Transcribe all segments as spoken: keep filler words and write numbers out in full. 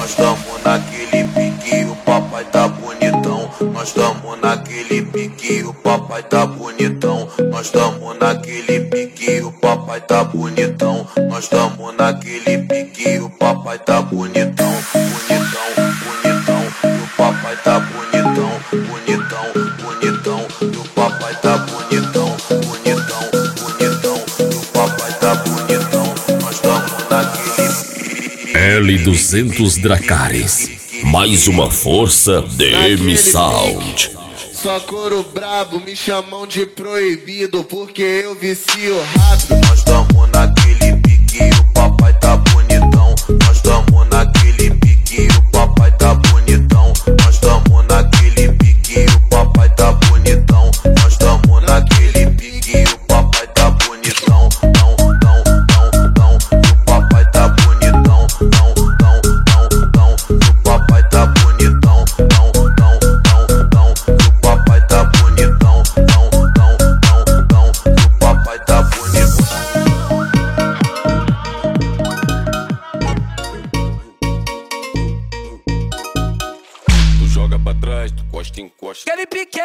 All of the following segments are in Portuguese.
nós tamo naquele pique, o papai tá bonitão. Nós tamo naquele pique, o papai tá bonitão. Nós tamo naquele pique, o papai tá bonitão. Nós tamo naquele pique, o papai tá bonitão. Bonitão, bonitão, e o papai tá bonitão. Bonitão, bonitão, e o papai tá bonitão. Bonitão, bonitão, e o papai tá bonitão. Nós tamo naquele pique. L duzentos Dracarys, mais uma força D M Sound. Só couro brabo, me chamam de proibido, porque eu vicio rápido. Nós tamo naquele pique, o papai tá bonitão. Nós tamo naquele pique, o papai tá bonitão. Nós tamo naquele pique, o papai tá bonitão. Nós tamo naquele pique, o papai tá bonitão. Não, não, não, não, o papai tá bonitão. Não, não, não, não, o papai tá bonitão. Não, não, não, não, o papai tá bonitão. Não, não, não, não, o papai tá bonitão. Tu joga pra trás, tu costa em costa. Aquele pique.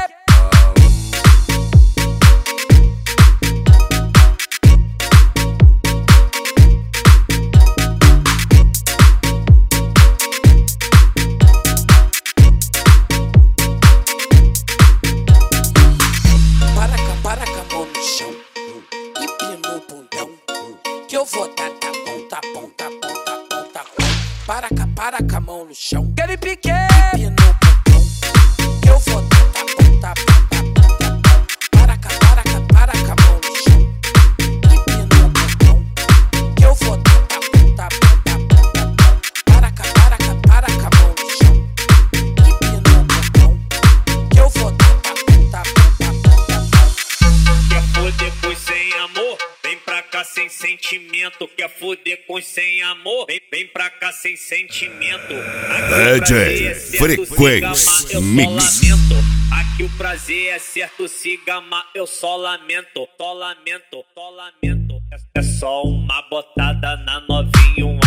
Para cá, para cá, mão no chão. Empina o bundão, que eu vou dar tá bom, tá bom, tá bom, tá bom, tá bom. Para cá, para cá, mão no chão. Aquele pique. Empina o bundão, que eu vou dar tá bom, tá bom, tá bom, tá bom. Para cá, para cá, para cá, mão no chão. Empina o bundão, que eu vou dar tá bom, tá bom, tá bom, tá bom. Para cá, para cá, para cá, mão no chão. Empina o bundão, que eu vou dar tá bom, tá bom, tá bom, tá bom. Quer foder com sem amor? Vem pra cá sem sentimento. Quer foder com sem amor? Vem, vem pra cá sem sentimento. Aqui D J o prazer é certo, Frequência se gamar, eu Mix. só lamento. Aqui o prazer é certo, se gamar, eu só lamento. Só lamento, só lamento. É, é só uma botada na novinha, um